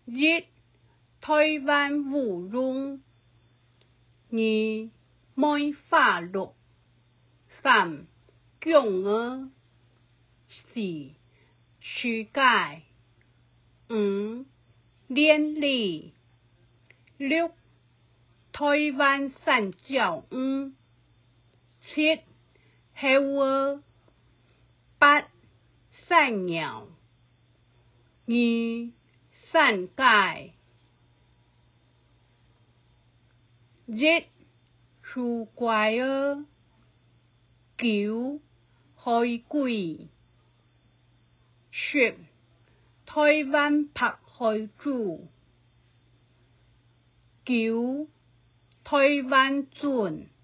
一、台湾舞龙；二、梅花鹿；三、共鹅；四、世界；五、连理；六、台湾三角鱼；七、猴儿；八、山鸟；二、山界；一、树怪儿；九、海龟；十、台湾白海猪；九、台湾船。